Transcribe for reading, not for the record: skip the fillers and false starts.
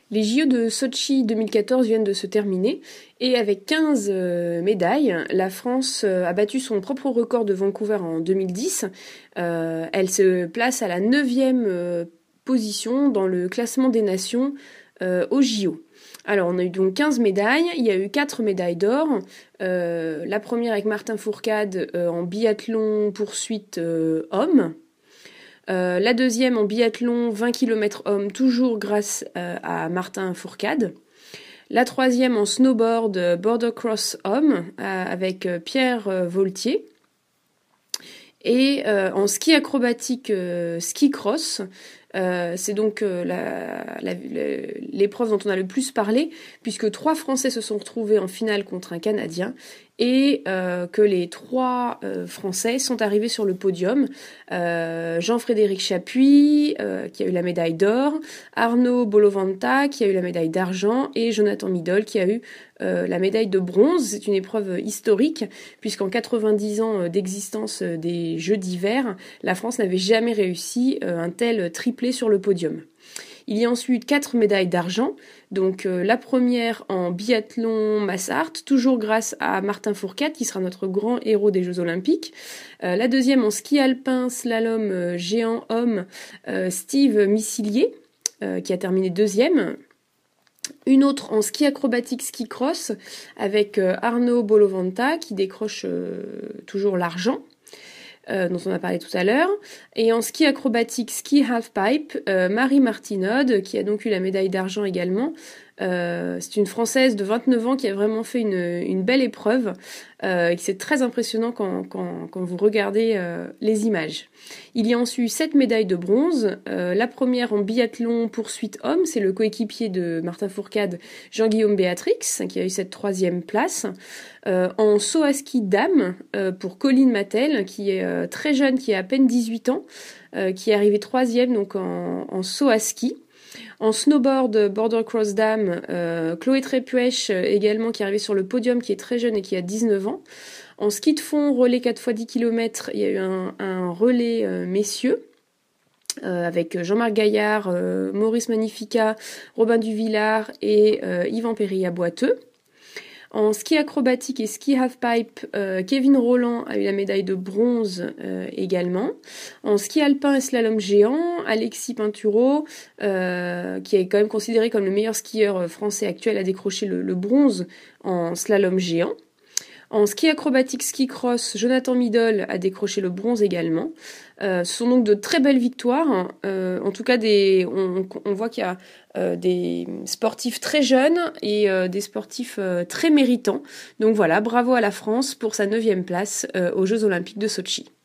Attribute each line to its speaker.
Speaker 1: Les JO de Sotchi 2014 viennent de se terminer et avec 15 médailles, la France a battu son propre record de Vancouver en 2010. Elle se place à la 9e position dans le classement des nations aux JO. Alors, on a eu donc 15 médailles, il y a eu 4 médailles d'or. La première avec Martin Fourcade en biathlon poursuite homme. La deuxième en biathlon 20 km homme, toujours grâce à Martin Fourcade. La troisième en snowboard border cross homme avec Pierre Voltier. Et en ski acrobatique ski cross, c'est donc l'épreuve dont on a le plus parlé, puisque 3 Français se sont retrouvés en finale contre un Canadien, et que les 3 Français sont arrivés sur le podium. Jean-Frédéric Chapuis, qui a eu la médaille d'or, Arnaud Bolovanta, qui a eu la médaille d'argent, et Jonathan Midol, qui a eu la médaille de bronze. C'est une épreuve historique, puisqu'en 90 ans d'existence des Jeux d'hiver, la France n'avait jamais réussi un tel triplé sur le podium. Il y a ensuite 4 médailles d'argent, donc la première en biathlon mass art, toujours grâce à Martin Fourcade, qui sera notre grand héros des Jeux Olympiques. La deuxième en ski alpin slalom géant homme, Steve Missilier, qui a terminé 2e. Une autre en ski acrobatique ski cross, avec Arnaud Bolovanta, qui décroche toujours l'argent. Dont on a parlé tout à l'heure, et en ski acrobatique ski halfpipe, Marie Martinode, qui a donc eu la médaille d'argent également. C'est une Française de 29 ans qui a vraiment fait une belle épreuve, et c'est très impressionnant quand vous regardez les images. Il y a ensuite 7 médailles de bronze. La première en biathlon poursuite homme, c'est le coéquipier de Martin Fourcade, Jean-Guillaume Béatrix, qui a eu cette 3e place. En saut à ski dame, pour Colline Mattel, qui est très jeune, qui a à peine 18 ans, qui est arrivée 3e donc en saut à ski. En snowboard border cross dame, Chloé Trépuech également, qui est arrivée sur le podium, qui est très jeune et qui a 19 ans. En ski de fond, relais 4x10 km, il y a eu un relais messieurs, avec Jean-Marc Gaillard, Maurice Magnifica, Robin Duvillard et Yvan Périlla-Boiteux. En ski acrobatique et ski halfpipe, Kevin Rolland a eu la médaille de bronze également. En ski alpin et slalom géant, Alexis Pinturo, qui est quand même considéré comme le meilleur skieur français actuel, a décroché le bronze en slalom géant. En ski acrobatique ski cross, Jonathan Midol a décroché le bronze également. Ce sont donc de très belles victoires. En tout cas, on voit qu'il y a des sportifs très jeunes et des sportifs très méritants. Donc voilà, bravo à la France pour sa 9e place aux Jeux Olympiques de Sotchi.